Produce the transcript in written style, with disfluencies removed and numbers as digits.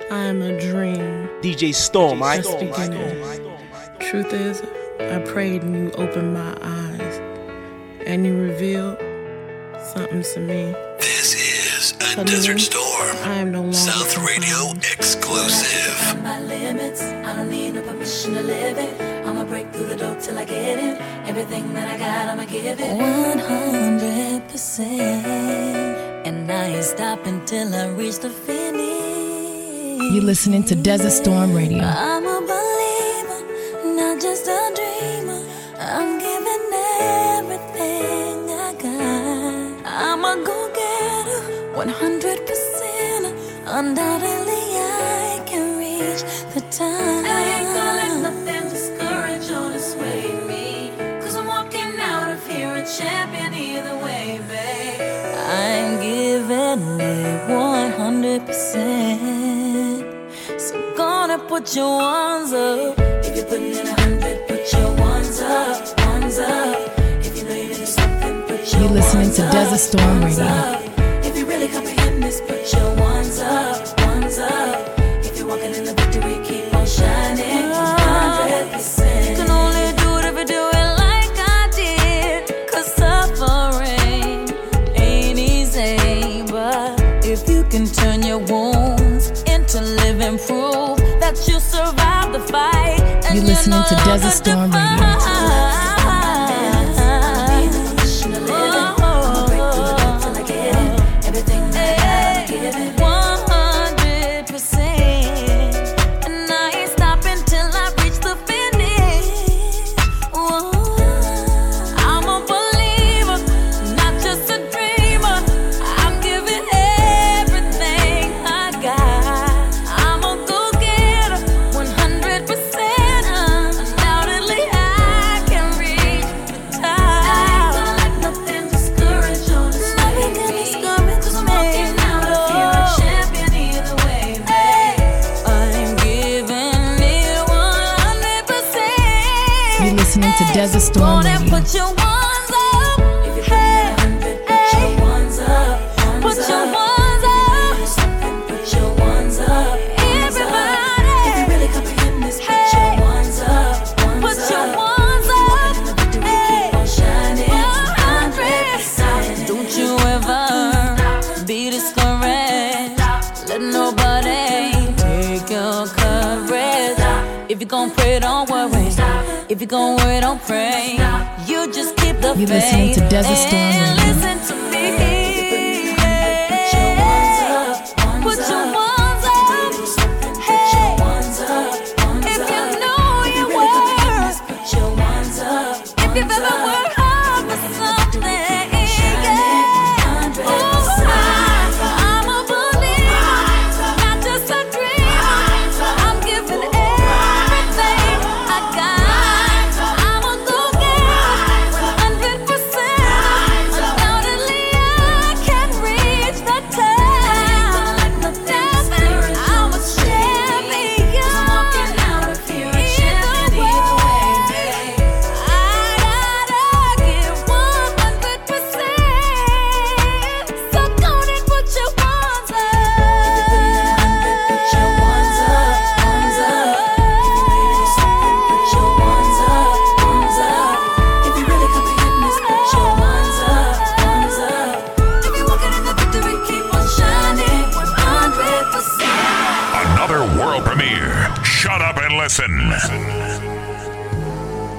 I am a dream. DJ Storm, I Just beginning. Truth is, I prayed and you opened my eyes, and you revealed something to me. This is a Desert Storm I am no longer South Radio exclusive. My limits, I don't need no permission to live it. I'ma break through the door till I get it. Everything that I got, I'ma give it 100%. And I ain't stopping till I reach the finish. You're listening to Desert Storm Radio. I'm a believer, not just a dreamer. I'm giving everything I got. I'm a go-getter, 100%. Undoubtedly I can reach the time. I ain't gonna let nothing discourage or dissuade me, 'cause I'm walking out of here a champion either way, babe. I'm giving it 100%. So gonna put your ones up. If you're putting in 100, put your ones up, ones up. If you know you need something, put your You're listening ones to up, Desert Storm ones Radio. up. If you really comprehend this, put your ones up, ones up. If you're walking in the victory, keep on shining, 100%. You can only do it if you do it like I did, 'cause suffering ain't easy. But if you can turn your wounds into living proof that you survived the fight, and You're listening to Desert Storm Radio. To Desert Storm Radio. Put your ones up. If you're putting in 100, put your ones up. Put your ones up. Put your ones up. Everybody. If you really comprehend this, put your ones up. Put your ones up. In the victory, keep on shining. 100%. Don't you ever be discouraged. Let nobody take your courage. If you're gon' pray, don't worry. If you're gon' worry, don't pray. You just keep the faith. You're listening to Desert Storm Radio. And listen to me. Put your ones up. Put your ones up. Hey. If you know your worth, put your ones up. If you've ever worked hard for something, I'm a believer, not just a dreamer. I'm giving everything I got. Listen.